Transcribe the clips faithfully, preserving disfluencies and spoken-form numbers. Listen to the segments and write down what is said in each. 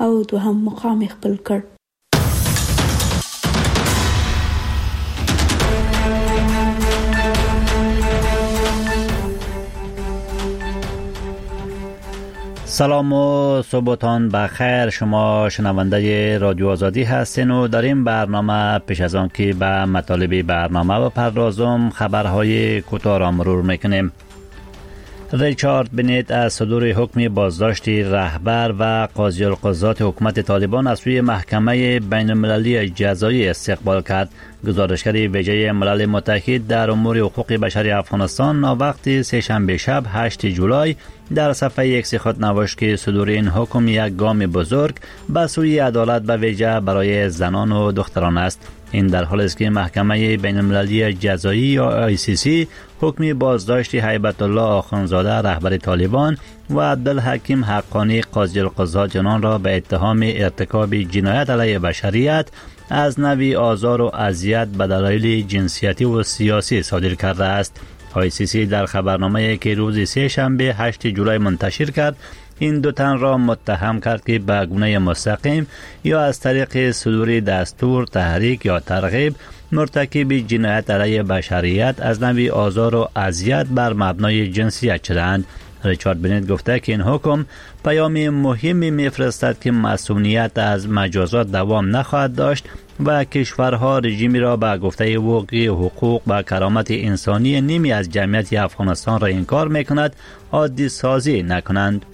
او دوهم مقام خپل کړ. سلام و صبحتان بخیر. شما شنونده رادیو آزادی هستین و در این برنامه پیش از آن که به مطالب برنامه بپردازم خبرهای کوتاه را مرور میکنیم. ریچارد بنیت از صدور حکم بازداشت رهبر و قاضی القضات حکومت طالبان از سوی محکمه بین المللی جزایی استقبال کرد. گزارشگر ویژه ملل متحد در امور حقوق بشر افغانستان وقت سه‌شنبه شب هشتم جولای در صفحه ایکس خود نوشت که صدور این حکم یک گام بزرگ به سوی عدالت به ویژه برای زنان و دختران است. این در حالی است که محکمه بین المللی جزایی یا آی سی سی حکم بازداشت هیبت الله آخوندزاده رهبر طالبان و عبدالحکیم حقانی قاضی القضات جنان را به اتهام ارتکاب جنایت علیه بشریت از نوع آزار و اذیت به دلایل جنسیتی و سیاسی صادر کرده است. آی سی سی در خبرنامه‌ای که روز سه شنبه هشتم جولای منتشر کرد این دو تن را متهم کرد که به گونه مستقیم یا از طریق صدور دستور، تحریک یا ترغیب مرتکب جنایت علیه بشریت از نوع آزار و اذیت بر مبنای جنسیت شدند. ریچارد بنیت گفته که این حکم پیام مهمی می‌فرستد که مسئولیت از مجازات دوام نخواهد داشت و کشورها رژیمی را به گفته وقوع حقوق و کرامت انسانی نیمی از جمعیت افغانستان را انکار می‌کند عادی سازی نکنند.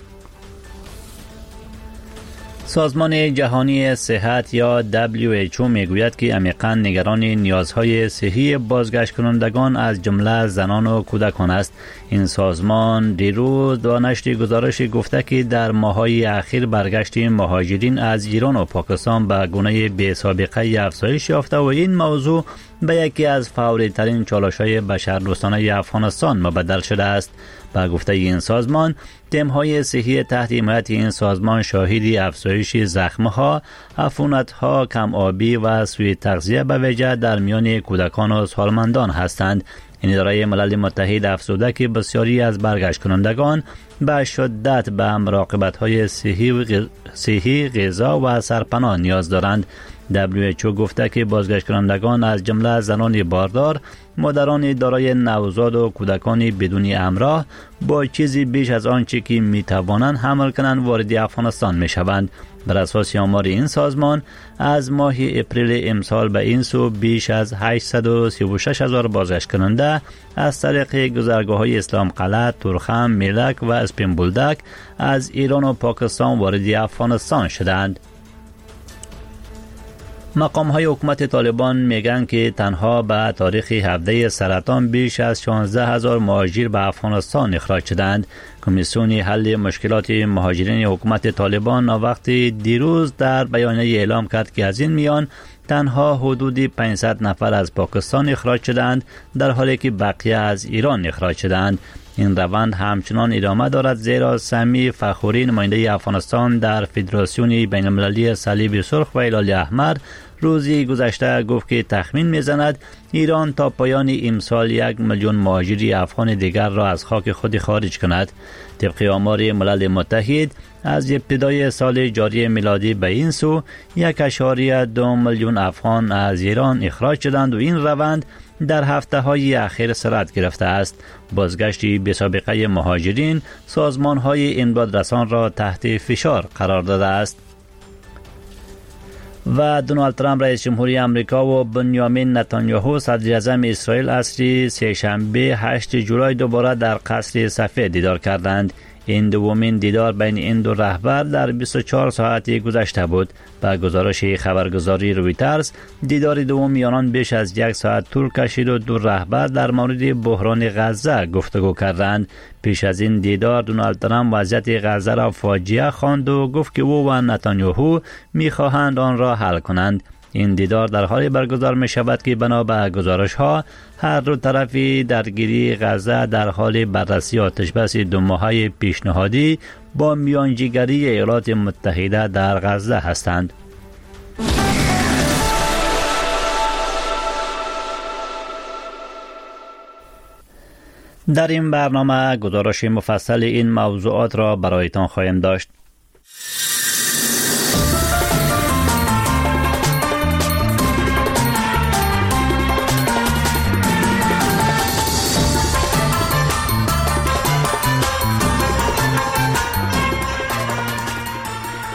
سازمان جهانی صحت یا دبلیو اچ او میگوید که عمیقاً نگران نیازهای صحی بازگشت کنندگان از جمله زنان و کودکان است. این سازمان دیروز با نشر گزارش گفته که در ماه‌های اخیر برگشت مهاجرین از ایران و پاکستان به گونه بی سابقه افزایش یافته و این موضوع به یکی از فوری ترین چالش‌های بشردوستانه افغانستان مبدل شده است. با گفته این سازمان تیم‌های صحی تحت حمایت این سازمان شاهد افزایش زخم‌ها، عفونت‌ها، کم آبی و سوء تغذیه به ویژه در میان کودکان و سالمندان هستند. این اداره ملل متحد افزوده که بسیاری از برگشت کنندگان به شدت به مراقبت‌های صحی صحی غذا و سرپناه نیاز دارند. دبلیو اچ او گفته که بازگشت کنندگان از جمله زنان باردار، مادران دارای نوزاد و کودکان بدون همراه با چیزی بیش از آنچه که می توانند حمل کنند وارد افغانستان می شوند. بر اساس آمار این سازمان از ماه اپریل امسال به این سو بیش از هشتصد و سی و شش هزار بازگشت کننده از طریق گذرگاه‌های اسلام قلعه، تورخم، میلک و اسپین بولدک از ایران و پاکستان وارد افغانستان شدند. مقام های حکومت طالبان میگن که تنها به تاریخ هفده سرطان بیش از شانزده هزار مهاجر به افغانستان اخراج شدند. کمیسیون حل مشکلات مهاجرین حکومت طالبان وقت دیروز در بیانیه اعلام کرد که از این میان تنها حدود پانصد نفر از پاکستان اخراج شدند در حالی که بقیه از ایران اخراج شدند. این روند همچنان ادامه دارد زیرا سمی فخوری نماینده افغانستان در فدراسیون بین المللی صلیب سرخ و هلال احمر روزی گذشته گفت که تخمین میزند ایران تا پایان امسال یک میلیون مهاجر افغان دیگر را از خاک خود خارج کند. طبق آمار ملل متحد از ابتدای سال جاری میلادی به این سو یک اشاریه دو میلیون افغان از ایران اخراج شدند و این روند در هفته های اخیر سرعت گرفته است. بازگشت بی سابقه مهاجرین سازمان های امداد رسان را تحت فشار قرار داده است. و دونالد ترامپ رئیس جمهوری آمریکا و بنیامین نتانیاهو صدر اعظم اسرائیل عصر سه‌شنبه هشتم جولای دوباره در قصر سفید دیدار کردند. این دومین دیدار بین این دو رهبر در بیست و چهار ساعت گذشته بود. با گزارش خبرگزاری رویترز دیدار دوم آنان بیش از یک ساعت طول کشید و دو رهبر در مورد بحران غزه گفتگو کردند. پیش از این دیدار دونالد ترامپ وضعیت غزه را فاجعه خواند و گفت که او و نتانیاهو می‌خواهند آن را حل کنند. این دیدار در حالی برگزار می شود که بنا به گزارش ها هر دو طرفی درگیری غزه در حال بررسی آتش بس دو ماهه پیشنهادی با میانجیگری ایالات متحده در غزه هستند. در این برنامه گزارش مفصل این موضوعات را برایتان خواهیم داشت.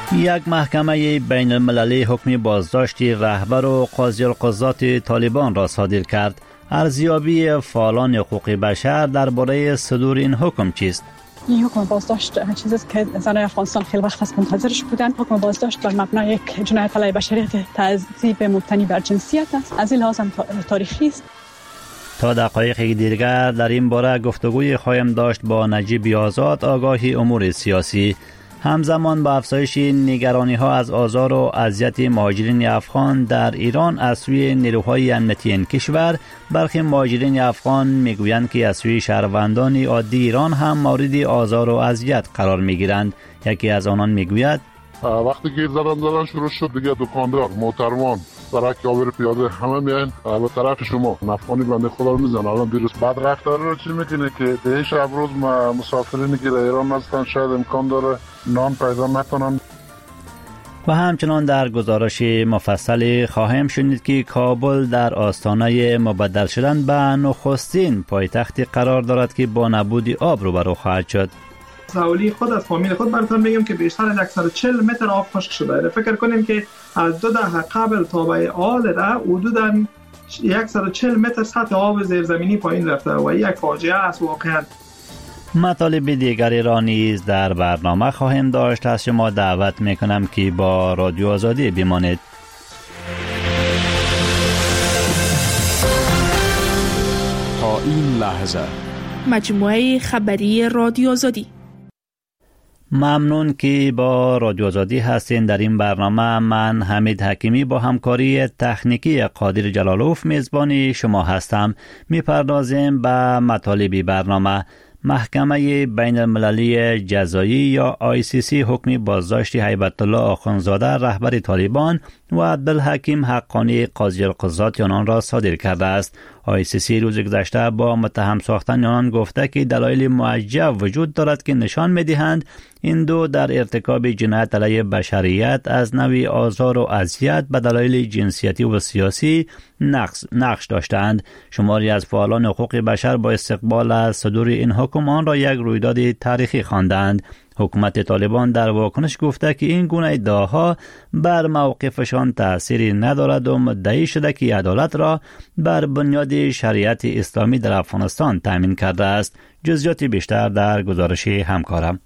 یک محکمه بین المللی حکم بازداشت رهبر و قاضی القضات طالبان را صادر کرد. ارزیابی فعالان حقوق بشر درباره صدور این حکم چیست؟ این حکم بازداشت چیزی است که زنان افغانستان خیلی وقت است منتظرش بودن. حکم بازداشت بر مبنای یک جنایت علیه بشریت تعذیب مبتنی بر جنسیت است. از این لحاظ هم تاریخی است. تا دقایق دیگر در این باره گفتگوی خواهیم داشت با نجیب آزاد، آگاهی امور سیاسی. همزمان با افزایش نگرانی ها از آزار و اذیت مهاجرین افغان در ایران از سوی نیروهای امنیتی این کشور، برخی مهاجرین افغان میگویند که از سوی شهروندان عادی ایران هم مورد آزار و اذیت قرار میگیرند. یکی از آنان میگوید وقتی گیر زدن زدن شروع شد دیگه، دکاندار، محترمان، سرک کابر پیاده همه میان به طرف شما نفخانی بنده خدا رو میزن. الان دیروز بعد رفتار رو چی میکنه که ده شب روز مسافرینی که در ایران هستن شاید امکان داره نان پیدا نکنن. و همچنان در گزارش مفصلی خواهیم شنید که کابل در آستانه مبدل شدن به نخستین پایتختی قرار دارد که با نبود آب روبرو خواهد شد. سوالی خود از فامیل خود براتون میگم که بیشتر از صد و چهل متر آب خشک شده. فکر کنیم که از دو دهه قبل تا به حال را حدوداً صد و چهل متر سطح آب زیرزمینی پایین رفته و یک فاجعه است واقعا. مطالب دیگری را نیز در برنامه خواهیم داشت. از شما دعوت میکنم که با رادیو آزادی بمانید. تا این لحظه مجموعه خبری رادیو آزادی. ممنون که با رادیو آزادی هستین. در این برنامه من حمید حکیمی با همکاری تکنیکی قادر جلالوف میزبانی شما هستم. میپردازیم به مطالب برنامه. محکمه بین المللی جزایی یا آی سی سی حکم بازداشت هیبت الله آخوندزاده رهبر طالبان و عبدالحکیم حقانی قاضی القضات آنان را صادر کرده است. آی سی سی روز گذشته با متهم ساختن آنان گفته که دلایل موجب وجود دارد که نشان می‌دهند این دو در ارتکاب جنایت علیه بشریت از نوع آزار و اذیت به دلایل جنسیتی و سیاسی نقش نقش داشتند. شماری از فعالان حقوق بشر با استقبال از صدور این حکم آن را یک رویداد تاریخی خواندند. حکومت طالبان در واکنش گفته که این گونه ادعاها بر موقفشان تأثیری ندارد و مدعی شده که عدالت را بر بنیاد شریعت اسلامی در افغانستان تامین کرده است. جزئیات بیشتر در گزارش همکارم.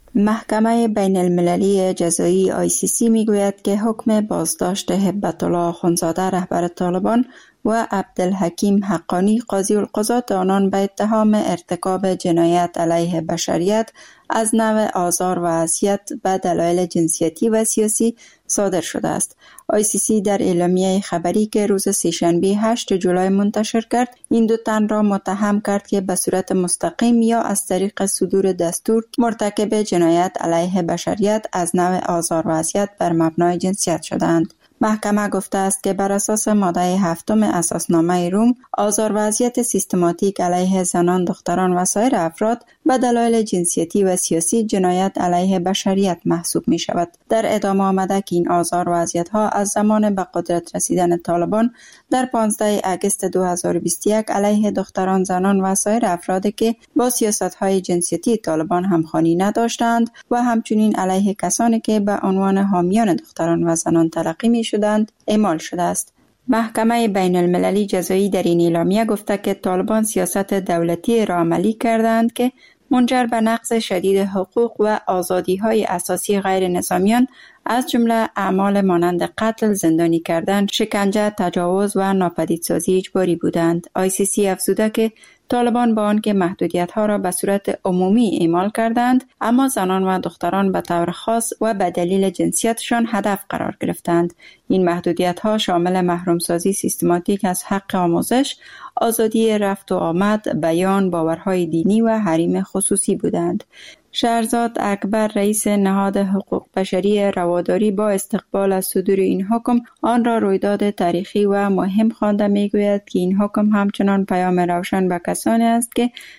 محکمه بین المللی جزایی آی سی سی میگوید که حکم بازداشت هیبت الله آخوندزاده رهبر طالبان و عبدالحکیم حقانی قاضی القضات آنان به اتهام ارتکاب جنایت علیه بشریت از نوع آزار و اذیت به دلایل جنسیتی و سیاسی صادر شده است. آی سی سی در اعلامیه خبری که روز سه‌شنبه هشتم جولای منتشر کرد، این دو تن را متهم کرد که به صورت مستقیم یا از طریق صدور دستور مرتکب جنایت علیه بشریت از نوع آزار و اذیت بر مبنای جنسیت شدند. محکمه گفته است که بر اساس ماده هفتم اساسنامه روم، آزار و اذیت سیستماتیک علیه زنان، دختران و سایر افراد به دلایل جنسیتی و سیاسی جنایت علیه بشریت محسوب می شود. در ادامه آمده که این آزار و اذیت ها از زمان به قدرت رسیدن طالبان در پانزده آگوست دو هزار و بیست و یک علیه دختران، زنان و سایر افرادی که با سیاست های جنسیتی طالبان همخوانی نداشتند و همچنین علیه کسانی که به عنوان حامیان دختران و زنان تلقی می شدند اعمال شده است. محکمه بین المللی جزایی در این اعلامیه گفته که طالبان سیاست دولتی را عملی کردند که منجر به نقض شدید حقوق و آزادی‌های اساسی غیر نظامیان از جمله اعمال مانند قتل، زندانی کردن، شکنجه، تجاوز و ناپدیدسازی اجباری بودند. آی سی سی افزوده که طالبان با آنکه محدودیت‌ها را به صورت عمومی اعمال کردند، اما زنان و دختران به طور خاص و به دلیل جنسیتشان هدف قرار گرفتند. این محدودیت‌ها شامل محرومسازی سیستماتیک از حق آموزش، آزادی رفت و آمد، بیان، باورهای دینی و حریم خصوصی بودند. شهرزاد اکبر، رئیس نهاد حقوق بشری رواداری، با استقبال از صدور این حکم آن را رویداد تاریخی و مهم خوانده میگوید که این حکم همچنان پیام روشن به کسانی است که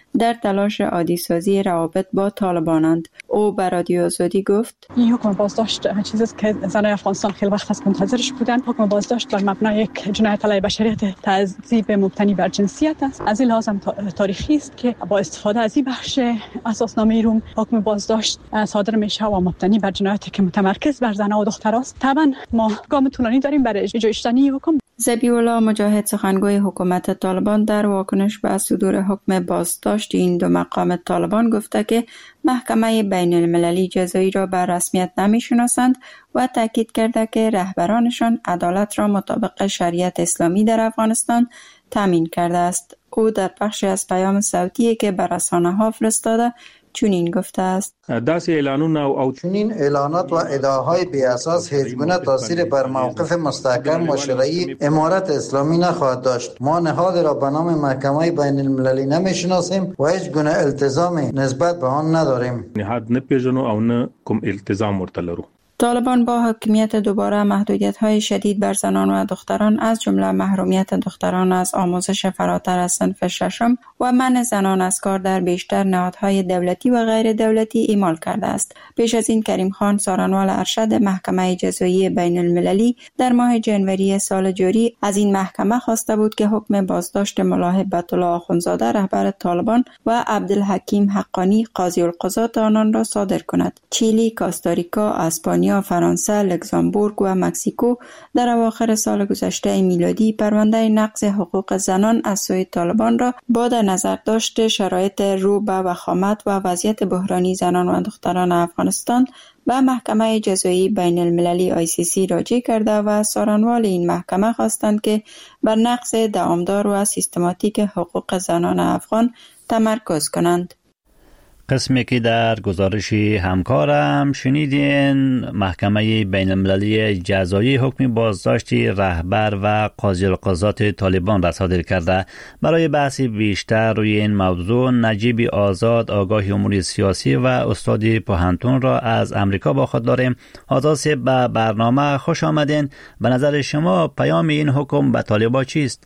در تلاش عادی سازی روابط با طالبانند. او به رادیو آزادی گفت: این حکم بازداشت چیزی است که زنان افغانستان خیلی وقت از منتظرش بودند. حکم بازداشت بر مبنای یک جنایت علیه بشریت تعذیب مبتنی بر جنسیت است. از این لحاظ تاریخی است که با استفاده از این بخش اساسنامه روم حکم بازداشت صادر میشه و مبتنی بر جنایتی که متمرکز بر زنان و دختراست. طبعا ما گام طولانی داریم برای اجرای شدنی حکم. ذبیح الله مجاهد، سخنگوی حکومت طالبان، در واکنش به صدور حکم بازداشت این دو مقام طالبان گفته که محکمه بین المللی جزایی را به رسمیت نمی‌شناسند و تاکید کرده که رهبرانشان عدالت را مطابق شریعت اسلامی در افغانستان تامین کرده است. او در بخشی از پیام صوتی که به رسانه‌ها فرستاده چنین گفته است: داسې اعلانونه او چنین اعلانات و ادعاهای بی اساس هیچگونه تاثیر بر موقف مستحکم و شرعی امارت اسلامی نخواهد داشت. ما نهادی را به نام محکمه بین المللی نمی‌شناسیم و هیچ گونه التزامی نسبت به آن نداریم. نهاد نه پیژنو او نه کوم التزام ورته لرو. طالبان با حاکمیت دوباره محدودیت‌های شدید بر زنان و دختران از جمله محرومیت دختران از آموزش فراتر از صنف ششم و منع زنان از کار در بیشتر نهادهای دولتی و غیر دولتی اعمال کرده است. پیش از این کریم خان، سارنوال ارشد محکمه جزایی بین المللی، در ماه جنوری سال جاری از این محکمه خواسته بود که حکم بازداشت ملا هبت الله آخوندزاده رهبر طالبان و عبدالحکیم حقانی قاضی القضات آنان را صادر کند. چیلی، کاستاریکا، اسپانیا، فرانسه، لوکزامبورگ و مکزیکو در اواخر سال گذشته میلادی پرونده نقض حقوق زنان از سوی طالبان را با در نظر داشت شرایط رو به وخامت و وضعیت بحرانی زنان و دختران افغانستان به محکمه جزایی بین المللی آی سی سی راجع کرده و سارنوال این محکمه خواستند که بر نقض دوامدار و سیستماتیک حقوق زنان افغان تمرکز کنند. قسمی که در گزارش همکارم شنیدین، محکمه بین المللی جزایی حکم بازداشت رهبر و قاضی القضات طالبان را صادر کرده. برای بحث بیشتر روی این موضوع نجیب آزاد، آگاه امور سیاسی و استاد پوهنتون را از امریکا با خود داریم. آزاد صاحب، به برنامه خوش آمدین. به نظر شما پیام این حکم به طالبان چیست؟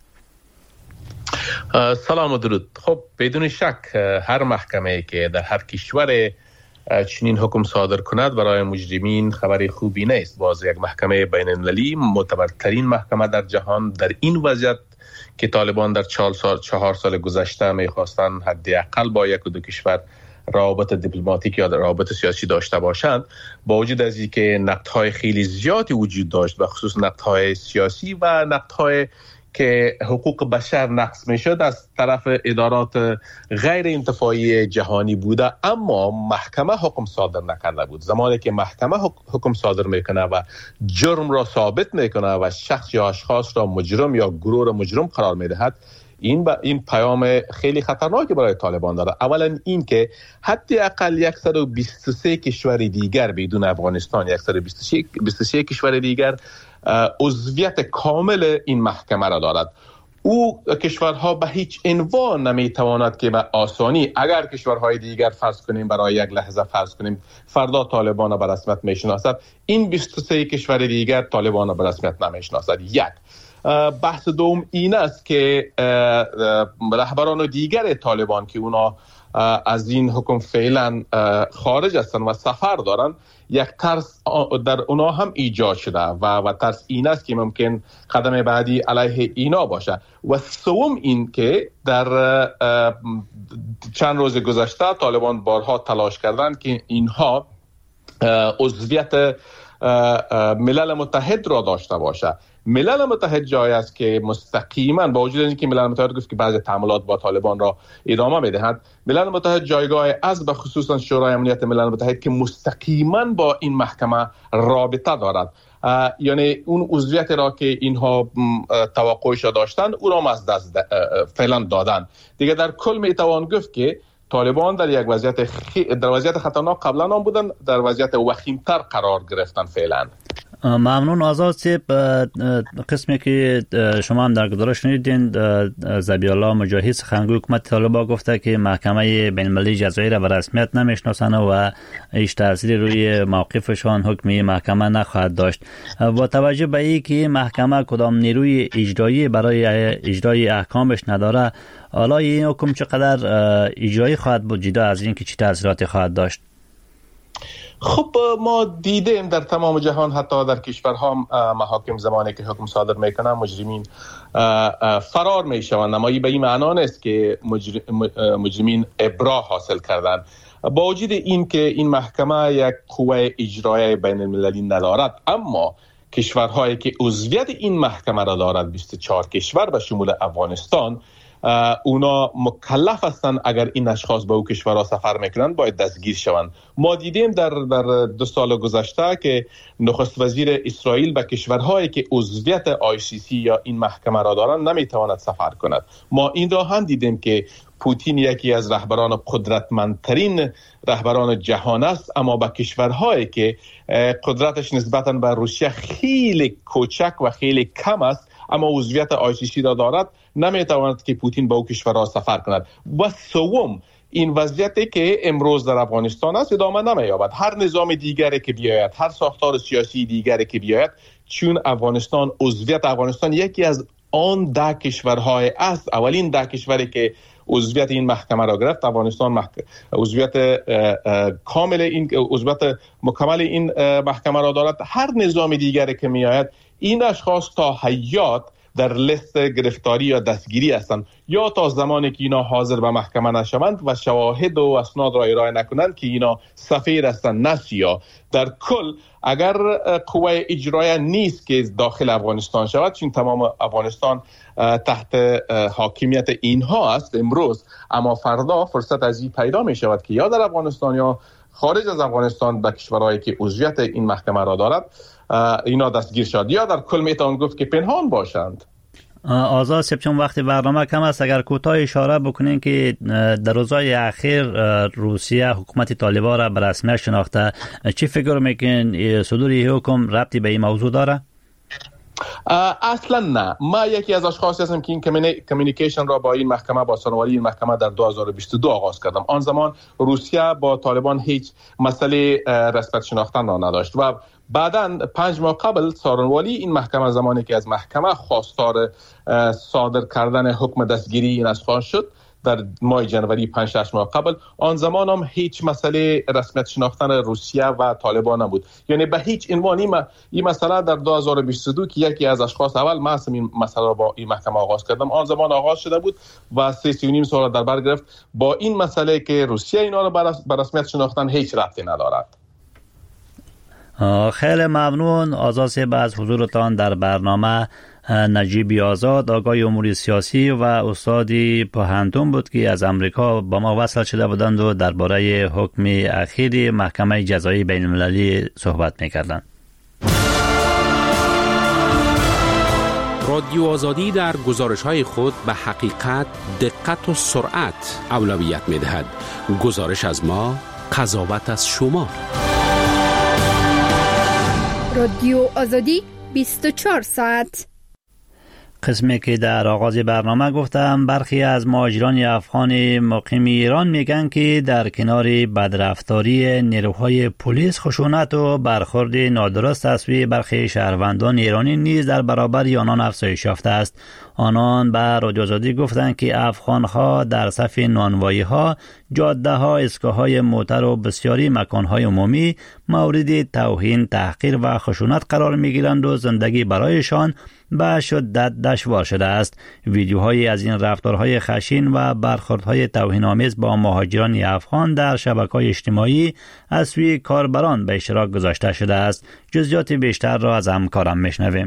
سلام و درود. خب بدون شک هر محکمه که در هر کشور چنین حکم صادر کند برای مجرمین خبری خوبی نیست. باز یک محکمه بین المللی، معتبرترین محکمه در جهان، در این وضعیت که طالبان در چهار سال چهار سال گذشته میخواستن حداقل با یک و دو کشور روابط دیپلماتیک یا روابط سیاسی داشته باشند، با وجود از اینکه نقدهای خیلی زیادی وجود داشت، به خصوص نقدهای سیاسی و نقدهای که حقوق بشر نقض میشد از طرف ادارات غیر انتفاعی جهانی بوده، اما محکمه حکم صادر نکرده بود. زمانی که محکمه حکم صادر میکنه و جرم را ثابت میکنه و شخص یا اشخاص را مجرم یا گروه را مجرم قرار میدهد، این با این پیام خیلی خطرناکی برای طالبان داره. اولا این که حداقل صد و بیست و سه کشور دیگر بدون افغانستان، صد و بیست و سه کشور دیگر عضویت کامل این محکمه را دارد. او کشورها به هیچ عنوان نمیتواند که به آسانی، اگر کشورهای دیگر فرض کنیم برای یک لحظه فرض کنیم فردا طالبان را به رسمیت میشناسد، این بیست و سه کشور دیگر طالبان را به رسمیت نمیشناسد. یک بحث دوم این است که رهبران دیگر طالبان که اونا از این حکم فعلا خارج هستند و سفر دارند، یک ترس در اونا هم ایجاد شده و و ترس این است که ممکن قدم بعدی علیه اینا باشه. و سوم این که در چند روز گذشته طالبان بارها تلاش کردند که اینها عضویت ملل متحد را داشته باشه. ملل متحد جایی است که مستقیما با وجود اینکه ملل متحد گفت که بعضی تعاملات با طالبان را ادامه میدهند، ملل متحد جایگاه از به خصوصا شورای امنیت ملل متحد که مستقیما با این محکمه رابطه دارد، یعنی اون عضویت را که اینها توقعش داشتند او را از دست فعلا دادن. دیگه در کل میتوان گفت که طالبان در یک وضعیت خی... در وضعیت خطرناک قبلا هم بودن، در وضعیت وخیمتر قرار گرفتن فعلا. ممنون آزاد صاحب. قسمی که شما هم در گزارش شنیدین، ذبیح الله مجاهد سخنگوی حکومت طالبان گفته که محکمه بین المللی جزایی را به رسمیت نمیشناسند و هیچ تأثیری روی موقفشان حکمی محکمه نخواهد داشت. با توجه به اینکه محکمه کدام نیروی اجرایی برای اجرای احکامش نداره، حالا این حکم چقدر اجرایی خواهد بود جدا از اینکه چه تأثیراتی خواهد داشت؟ خب ما دیدیم در تمام جهان، حتی در کشورها محاکم زمانی که حکم صادر میکنن مجرمین فرار میشوند، اما این به این معنا نیست که مجرمین ابرا حاصل کردن. با وجود این که این محکمه یک قوه اجرایی بین المللی ندارد، اما کشورهایی که عضویت این محکمه را دارد، بیست و چهار کشور به شمول افغانستان، اونا مکلف هستند اگر این اشخاص به او کشورها سفر میکنند باید دستگیر شوند. ما دیدیم در در دو سال گذشته که نخست وزیر اسرائیل به کشورهایی که عضویت آی سی سی یا این محکمه را دارند نمیتواند سفر کند. ما این را هم دیدیم که پوتین یکی از رهبران قدرتمندترین رهبران جهان است، اما با کشورهایی که قدرتش نسبتاً به روسیه خیلی کوچک و خیلی کم است اما عضویت آی سی سی را دارد، نمیتواند که پوتین با او کشورها سفر کند. و سوم، این وضعیتی که امروز در افغانستان است ادامه نمی‌یابد. هر نظام دیگری که بیاید، هر ساختار سیاسی دیگری که بیاید، چون افغانستان عضویت افغانستان یکی از آن ده کشورهای است، اولین ده کشوری که عضویت این محکمه را گرفت، افغانستان محک... عضویت کامل این عضویت مکمل این محکمه را دارد. هر نظام دیگری که میآید، این اشخاص تا حیات در لیست گرفتاری یا دستگیری هستند، یا تا زمانی که اینا حاضر به محکمه نشوند و شواهد و اسناد را ارائه نکنند که اینا سفیر هستند نه سیاه. در کل اگر قوه اجرایی نیست که داخل افغانستان شود، چون تمام افغانستان تحت حاکمیت اینها است امروز، اما فردا فرصت از این پیدا می شود که یا در افغانستان یا خارج از افغانستان به کشورهایی که عضویت این محکمه را دارد اینا دستگیر شد، یا در کل میتوان گفت که پنهان باشند. آزاد صاحب، چون وقتی برنامه کم است، اگر کوتاه اشاره بکنین که در روزهای اخیر روسیه حکومت طالبان را به رسمیت شناخته، چی فکر میکنین صدور این حکم ربطی به این موضوع داره؟ اصلا نه. ما یکی از اشخاصی هستم که این کمیونیکیشن را با این محکمه، با سانوالی این محکمه در دو هزار و بیست و دو آغاز کردم. آن زمان روسیه با طالبان هیچ مسئله رسمیت شناختن را نداشت و بعداً پنج ماه قبل سارنوالی این محکمه، زمانی که از محکمه خواستار صادر کردن حکم دستگیری این اشخاص شد در ماه جنوری پنج شش ماه قبل، آن زمان هم هیچ مسئله رسمیت شناختن روسیه و طالبان نبود. یعنی به هیچ عنوانی ما این مسئله در دو هزار و بیست و دو که یکی از اشخاص اول ما این مسئله را با این محکمه آغاز کردم، آن زمان آغاز شده بود و سه سی و نیم سال در بر گرفت. با این مسئله که روسیه اینا را به رسمیت شناختن هیچ ربطی ندارد. خیلی ممنون آزاد صاحب از حضورتان در برنامه. نجیبی آزاد، آقای امور سیاسی و استادی پوهنتون بود که از امریکا با ما وصل شده بودند و درباره حکم اخیر محکمه جزایی بین المللی صحبت می‌کردند. رادیو آزادی در گزارش‌های خود به حقیقت، دقت و سرعت اولویت می‌دهد. گزارش از ما، قضاوت از شما. رادیو آزادی بیست و چهار ساعت. قسمی که در آغاز برنامه گفتم، برخی از مهاجران افغان مقیم ایران میگن که در کنار بدرفتاری نیروهای پلیس، خشونت و برخورد نادرست از سوی برخی شهروندان ایرانی نیز در برابر آنان افزایش یافته است. آنان به رادیو آزادی گفتند که افغان‌ها در صف نانوایی‌ها، جاده‌ها، ایستگاه‌های موتر و بسیاری مکان‌های عمومی مورد توهین، تحقیر و خشونت قرار می‌گیرند و زندگی برایشان به شدت دشوار شده است. ویدیوهایی از این رفتارهای خشن و برخوردهای توهین‌آمیز با مهاجران افغان در شبکه‌های اجتماعی از سوی کاربران به اشتراک گذاشته شده است. جزئیات بیشتر را از همکارم میشنویم.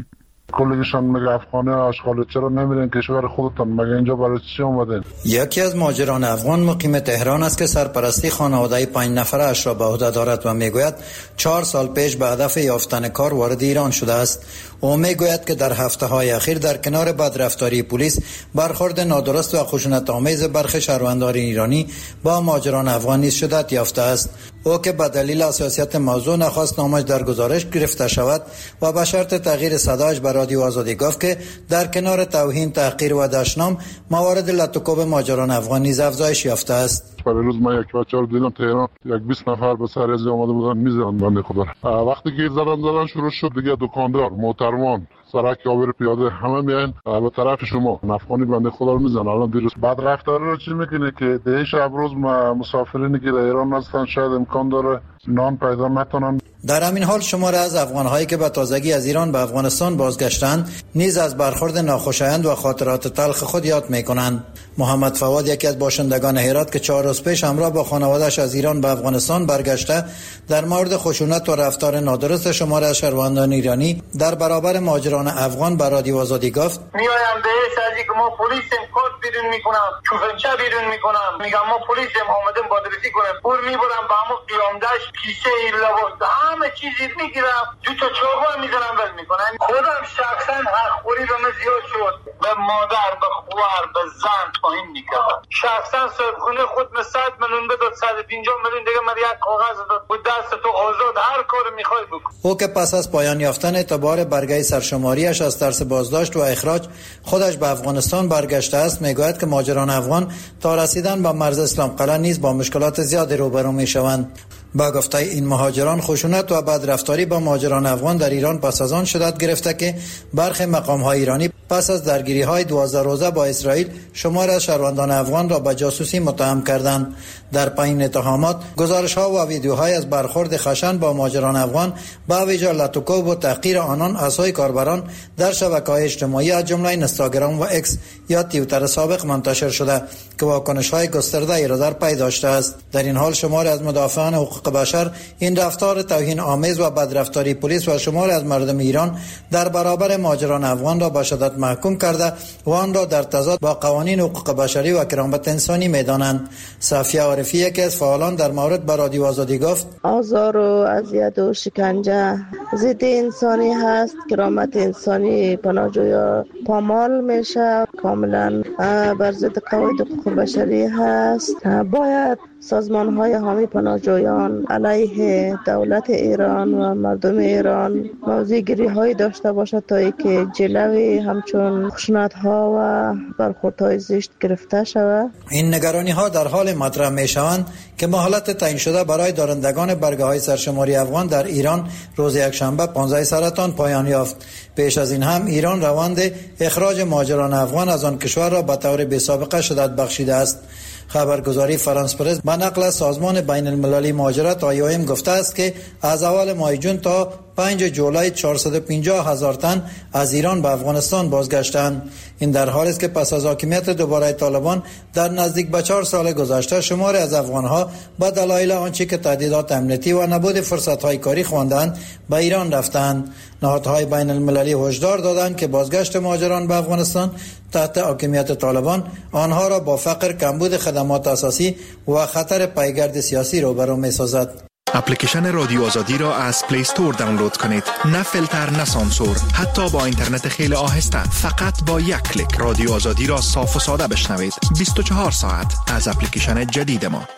کلشان میگه افغانی اشغال چرا نمیرین کشور خودتان، مگه اینجا برای چی اومدین؟ یکی از مهاجران افغان مقیم تهران است که سرپرستی خانواده پنج نفره اش را به عهده دارد و میگوید چهار سال پیش به هدف یافتن کار وارد ایران شده است. او میگوید که در هفته های اخیر در کنار بدرفتاری پلیس، برخورد نادرست و خشونت آمیز برخی شهروندان ایرانی با مهاجران افغان نیز شدت یافته است. او که به دلیل حساسیت موضوع نخواست نامش در گزارش گرفته شود و به شرط تغییر صدایش به رادیو آزادی گفت که در کنار توهین، تحقیر و دشنام، موارد لطوکوب مهاجران افغان نیز افزایش یافته است. برای روز من یک بچه رو دیدم تهران، یک بیست نفر به سر ازی آمده بودن میزدن بنده خدا. وقتی که زدن زدن شروع شد دیگه دکاندار، محترمان، سرک یاور پیاده همه میان به طرف شما افغانی بنده خدا رو میزنن. الان دیروز بعد رفتار رو چی میکنه که ده شب روز مسافرینی که در ایران هستن شاید امکان داره نان پیدا نکنن. در همین حال شماره از افغان‌هایی که به تازگی از ایران به افغانستان بازگشتند نیز از برخورد ناخوشایند و خاطرات تلخ خود یاد می‌کنند. محمد فواد، یکی از باشندگان هرات که چهار روز پیش همراه با خانواده‌اش از ایران به افغانستان برگشته، در مورد خشونت و رفتار نادرست شماره از شهروندان ایرانی در برابر مهاجران افغان به رادیو آزادی گفت: میایم بهش از اینکه ما پلیسیم، کارت بیرون میکنم، چوفنچه بیرون میکنم، میگم ما پلیسیم، آمدیم بازرسی کنیم، پول میبرم به همون قیامدش، کیسه لباس همه چیزی میگیرم، دو تا چاقو میزنم ول میکنم. خودم شخصا حقوری به من زیاد شد، به مادر، به خواهر، به زن توهین میکردم. شخصا صاحبخونه خود من صد میلیون بداد، صد و پنجاه میلیون دیگه من یک کاغذ داد بود دست تو آزاد، هر کار میخوای بکن. او که پس از پایان یافتن اعتبار برگه سرشماریش از ترس بازداشت و اخراج خودش به افغانستان برگشته است، میگوید که مهاجران افغان تا رسیدن به مرز اسلام قلعه نیز با مشکلات زیادی روبرو میشوند. با گفته این مهاجران، خشونت و بدرفتاری با مهاجران افغان در ایران پس از آن شدت گرفته که برخی مقام‌های ایرانی پس از درگیری‌های دوازده روزه با اسرائیل شمار از شهروندان افغان را به جاسوسی متهم کردند. در پایین اتهامات، گزارش‌ها و ویدیوهای از برخورد خشن با مهاجران افغان با ویژه لطوکوب و تحقیر آنان از سوی کاربران در شبکه‌های اجتماعی از جمله اینستاگرام و اکس یا توییتر سابق منتشر شده که واکنش‌های گسترده‌ای را در پی داشته است. در این حال شمار از مدافعان حقوق بشر این رفتار توهین آمیز و بدرفتاری پلیس و شمار از مردم ایران در برابر مهاجران افغان را به شدت محکوم کرده و آن را در تضاد با قوانین حقوق بشری و کرامت انسانی می‌دانند. صفیه عارفی، یکی از فعالان در مورد به رادیو آزادی گفت: آزار و اذیت و شکنجه ضد انسانی هست، کرامت انسانی پناهجویا پامال میشه، کاملا بر ضد قواعد حقوق بشری هست. باید سازمان های حامی پناهجویان علیه دولت ایران و مردم ایران موضوع گیری های داشته باشد تا اینکه جلوی همچون خشونت ها و برخورد های زشت گرفته شود. این نگرانی ها در حال مطرح می شوند که مهلت تعیین شده برای دارندگان برگه های سرشماری افغان در ایران روز یکشنبه پانزده سرطان پایان یافت. پیش از این هم ایران روند اخراج مهاجران افغان از آن کشور را به طور بی سابقه شدت بخشیده است. خبرگزاری فرانس پرس به نقل از سازمان بین المللی مهاجرت آی او ام گفته است که از اول ماه جون تا پنج جولای چهارصد و پنجاه هزار تن از ایران به افغانستان بازگشتند. این در حالی است که پس از حاکمیت دوباره طالبان در نزدیک به چهار سال گذشته شمار از افغانها به دلایل آنچه که تهدیدات امنیتی و نبود فرصت‌های کاری خواندند به ایران رفتند. نهادهای بین المللی هشدار دادند که بازگشت مهاجران به افغانستان تحت حاکمیت طالبان آنها را با فقر، کمبود خدمات اساسی و خطر پیگرد سیاسی روبرو می‌سازد. اپلیکیشن رادیو آزادی را از پلی استور دانلود کنید. نه فیلتر، نه سانسور، حتی با اینترنت خیلی آهسته. فقط با یک کلیک رادیو آزادی را صاف و ساده بشنوید. بیست و چهار ساعت از اپلیکیشن جدید ما.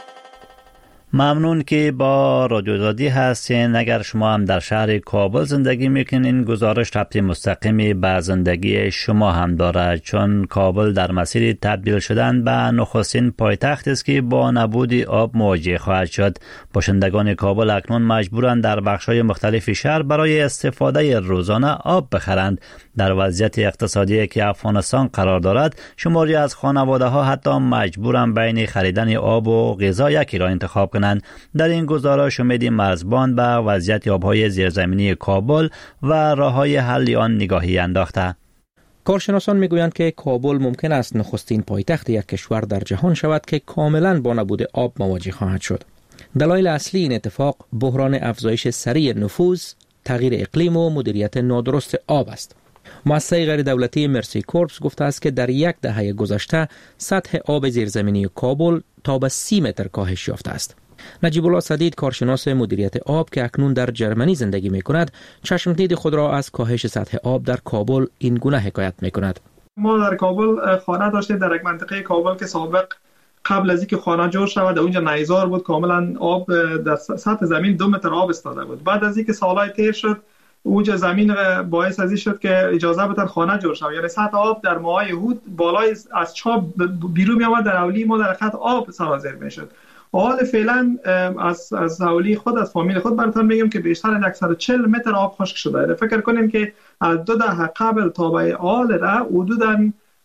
ممنون که با رادیو آزادی هستین. اگر شما هم در شهر کابل زندگی میکنین، گزارش ربط مستقیمی به زندگی شما هم دارد، چون کابل در مسیر تبدیل شدن به نخستین پایتخت است که با نبود آب مواجه خواهد شد. باشندگان کابل اکنون مجبورند در بخش‌های مختلف شهر برای استفاده روزانه آب بخرند. در وضعیت اقتصادی که افغانستان قرار دارد، شماری از خانواده‌ها حتی مجبورند بین خریدن آب و غذا یکی را انتخاب کنند. در این گزارش امید مرزبان به وضعیت آب‌های زیرزمینی کابل و راه‌های حل آن نگاهی انداخته. کارشناسان میگویند که کابل ممکن است نخستین پایتخت یک کشور در جهان شود که کاملاً با نبود آب مواجه خواهد شد. دلایل اصلی این اتفاق بحران افزایش سریع نفوذ، تغییر اقلیم و مدیریت نادرست آب است. مؤسسه غیر دولتی مرسی کورپس گفته است که در یک دهه گذشته سطح آب زیرزمینی کابل تا به سی متر کاهش یافته است. نجیب الله سدید، کارشناس مدیریت آب که اکنون در جرمنی زندگی می کند، چشمدید خود را از کاهش سطح آب در کابل این گونه حکایت می کند. ما در کابل خانه داشتیم، در یک منطقه کابل که سابق قبل از اینکه خانه جور شود اونجا نیزار بود، کاملا آب در سطح زمین دو متر آب استاده بود. بعد از اینکه سالهای تیر شد اونجا زمین باعث از این شد که اجازه بدن خانه جور شود، یعنی سطح آب در ماهای هود بالای از چاب بیرون می آمد، در اولی ما در خط آب سرازیر می شد. حال فعلا از از حوالی خود از فامیل خود براتون میگم که بیشتر از صد و چهل متر آب خشک شده. فکر کنیم که از دو دهه قبل تا به حال را حدوداً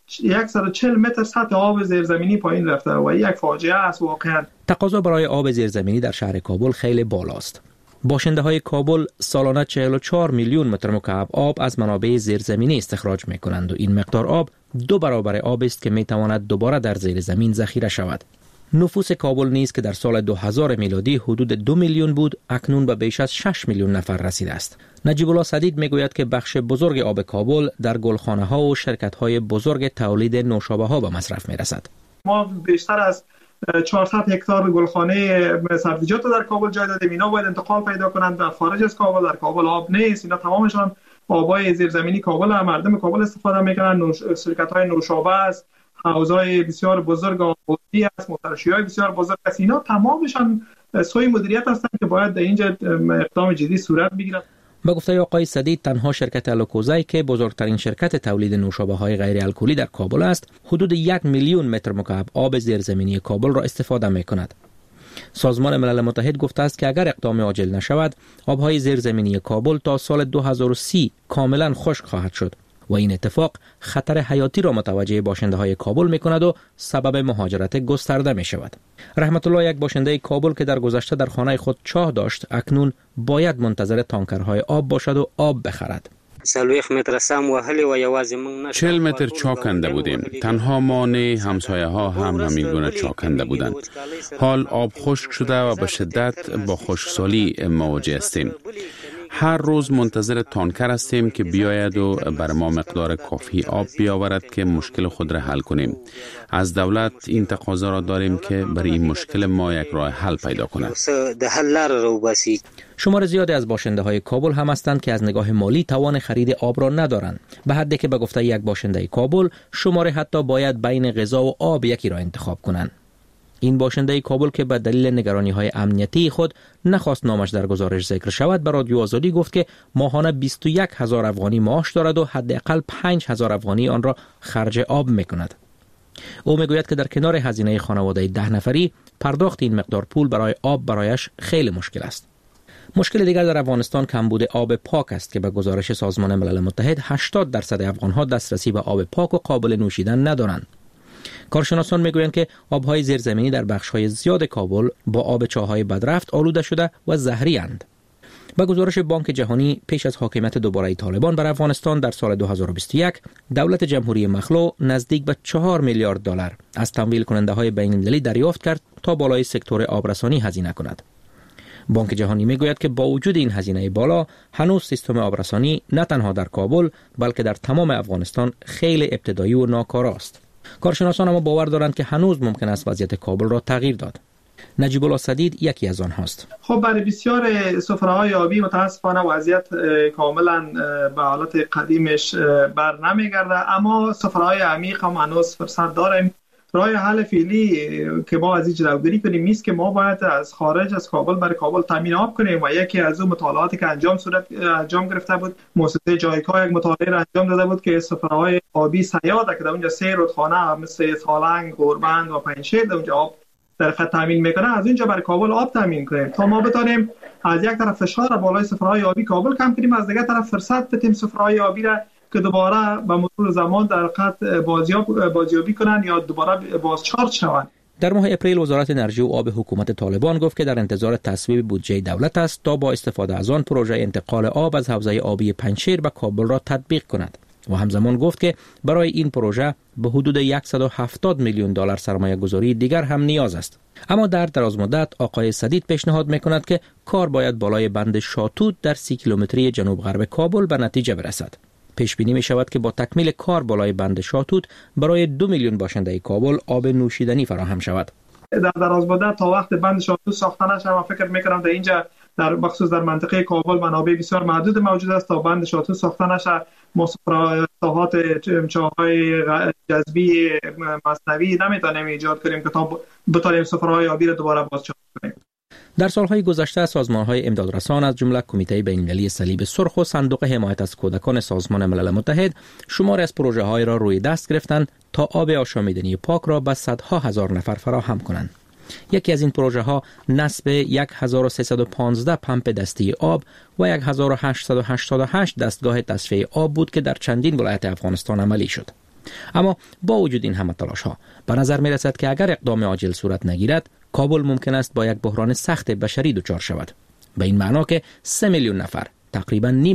صد و چهل متر سطح آب زیرزمینی پایین رفته و یک فاجعه است واقعا. تقاضا برای آب زیرزمینی در شهر کابل خیلی بالاست. باشنده های کابل سالانه چهل و چهار میلیون متر مکعب آب از منابع زیرزمینی استخراج می کنند و این مقدار آب دو برابر آب است که می تواند دوباره در زیر زمین ذخیره شود. نفوس کابل نیز که در سال دو هزار میلادی حدود دو میلیون بود، اکنون به بیش از شش میلیون نفر رسیده است. نجیب الله سدید میگوید که بخش بزرگ آب کابل در گلخانه ها و شرکت های بزرگ تولید نوشابه ها به مصرف می رسد. ما بیشتر از چهارصد هکتار گلخانه سبزیجات در کابل جای دادیم. اینا باید انتقال پیدا کنند در خارج از کابل. در کابل آب نیست. اینا تمامشان آبای زیرزمینی کابل هم مردم کابل استفاده میکنن. نوش... شرکت های نوشابه است، حوضای بسیار بزرگ آبی است، مترشی‌های بسیار بزرگ است. اینا تمامشان سوی مدیریت هستند که باید در اینجا اقدام جدی صورت بگیرد. با گفته آقای سدید، تنها شرکت الوکوزای که بزرگترین شرکت تولید نوشابه‌های غیر الکلی در کابل است، حدود یک میلیون متر مکعب آب زیرزمینی کابل را استفاده می‌کند. سازمان ملل متحد گفته است که اگر اقدام عاجل نشود، آب‌های زیرزمینی کابل تا سال دو هزار و سی کاملا خشک خواهد شد و این اتفاق خطر حیاتی را متوجه باشنده‌های کابل می‌کند و سبب مهاجرت گسترده می‌شود. رحمت الله، یک باشنده کابل که در گذشته در خانه خود چاه داشت، اکنون باید منتظر تانکرهای آب باشد و آب بخرد. چهل متر چاه کنده بودیم. تنها ما نه، همسایه ها هم همین گونه چاه کنده بودند. حال آب خشک شده و به شدت با خشکسالی مواجه هستیم. هر روز منتظر تانکر هستیم که بیاید و بر ما مقدار کافی آب بیاورد که مشکل خود را حل کنیم. از دولت این تقاضا را داریم که برای این مشکل ما یک راه حل پیدا کند. شمار زیادی از باشنده های کابل هم هستند که از نگاه مالی توان خرید آب را ندارند، به حدی که به گفته یک باشنده کابل شماره حتی باید بین غذا و آب یکی را انتخاب کنند. این باشنده کابل که به دلیل نگرانی های امنیتی خود نخواست نامش در گزارش ذکر شود، به رادیو آزادی گفت که ماهانه بیست و یک هزار افغانی معاش دارد و حداقل پنج هزار افغانی آن را خرج آب میکند. او میگوید که در کنار هزینه خانواده ده نفری، پرداخت این مقدار پول برای آب برایش خیلی مشکل است. مشکل دیگر در افغانستان کمبود آب پاک است که به گزارش سازمان ملل متحد هشتاد درصد افغان‌ها دسترسی به آب پاک و قابل نوشیدن ندارند. کارشناسان میگویند که آب‌های زیرزمینی در بخش‌های زیاد کابل با آب چاه‌های بدرفت آلوده شده و زهری اند. با گزارش بانک جهانی، پیش از حاکمیت دوباره طالبان بر افغانستان در سال دو هزار و بیست و یک، دولت جمهوری مخلوع نزدیک به چهار میلیارد دلار از تمویل کننده‌های بین‌المللی دریافت کرد تا بالای سکتور آبرسانی هزینه کند. بانک جهانی میگوید که با وجود این هزینه بالا، هنوز سیستم آبرسانی نه تنها در کابل بلکه در تمام افغانستان خیلی ابتدایی و ناکارا است. کارشناسان اما باور دارند که هنوز ممکن است وضعیت کابل را تغییر داد. نجیب الله سدید یکی از آنهاست. خب برای بسیار سفره‌های آبی متاسفانه وضعیت کاملا به حالت قدیمش بر نمیگرده، اما سفره‌های عمیق هم هنوز فرصت داریم. راه حل فعلی که ما از این جلوگیری کنیم نیست که ما باید از خارج از کابل برای کابل تامین آب کنیم و یکی از اون مطالعاتی که انجام صورت انجام گرفته بود، مؤسسه جایکا یک مطالعه را انجام داده بود که سفرهای آبی سیاده که در اونجا سه رودخانه مثل سالنگ، گوربند و پنجشیر در اونجا آب در خط تامین میکنه، از اونجا برای کابل آب تامین کنیم تا ما بتونیم از یک طرف فشار بالای سفرهای آبی کابل کم کنیم، از دیگر طرف فرصت بدیم سفرهای آبی را که دوباره به مرور زمان در خط بازیاب بازیابی کنند یا دوباره بازچارج شوند. در ماه اپریل وزارت انرژی و آب حکومت طالبان گفت که در انتظار تصویب بودجه دولت است تا با استفاده از آن پروژه انتقال آب از حوزه آبی پنجشیر به کابل را تطبیق کند و همزمان گفت که برای این پروژه به حدود صد و هفتاد میلیون دلار سرمایه گذاری دیگر هم نیاز است. اما در دراز مدت آقای سدید پیشنهاد میکند که کار باید بالای بند شاتوت در سی کیلومتری جنوب غرب کابل به نتیجه برسد. پیش بینی می شود که با تکمیل کار بالای بند شاتوت برای دو میلیون باشنده کابل آب نوشیدنی فراهم شود. در دراز مدت تا وقت بند شاتوت ساخته نشه، من فکر میکنم در اینجا در مخصوص در منطقه کابل منابع بسیار محدود موجود است. تا بند شاتوت ساخته نشه مصرفات چاهای جذبی مصنوعی نمیتونیم ایجاد کنیم که تا بتونیم سفرهای آبی را دوباره بازچاپ کنیم. در سالهای گذشته سازمان‌های امدادرسان از جمله کمیته بین‌المللی صلیب سرخ و صندوق حمایت از کودکان سازمان ملل متحد شمار از پروژه‌های را روی دست گرفتند تا آب آشامیدنی پاک را به صدها هزار نفر فراهم کنند. یکی از این پروژه ها نصب هزار و سیصد و پانزده پمپ دستی آب و هزار و هشتصد و هشتاد و هشت دستگاه تصفیه آب بود که در چندین ولایت افغانستان عملی شد. اما با وجود این همه تلاش ها به نظر می رسد که اگر اقدام عاجل صورت نگیرد کابل ممکن است با یک بحران سخت بشری دچار شود. به این معنا که سه میلیون نفر تقریبا نیم